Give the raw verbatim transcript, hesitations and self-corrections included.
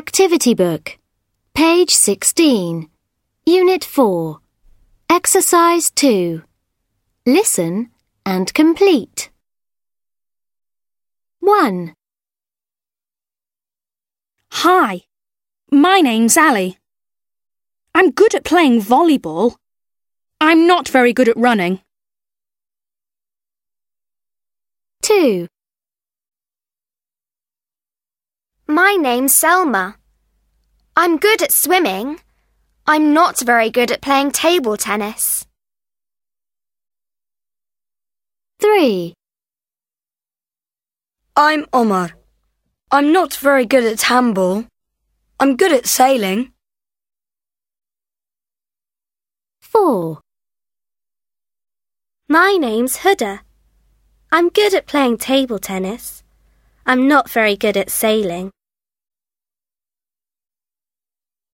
Activity Book, page sixteen, Unit four, Exercise two. Listen and complete. one. Hi, my name's Ali. I'm good at playing volleyball. I'm not very good at running. two. My name's Selma. I'm good at swimming. I'm not very good at playing table tennis. three. I'm Omar. I'm not very good at handball. I'm good at sailing. four. My name's Huda. I'm good at playing table tennis. I'm not very good at sailing.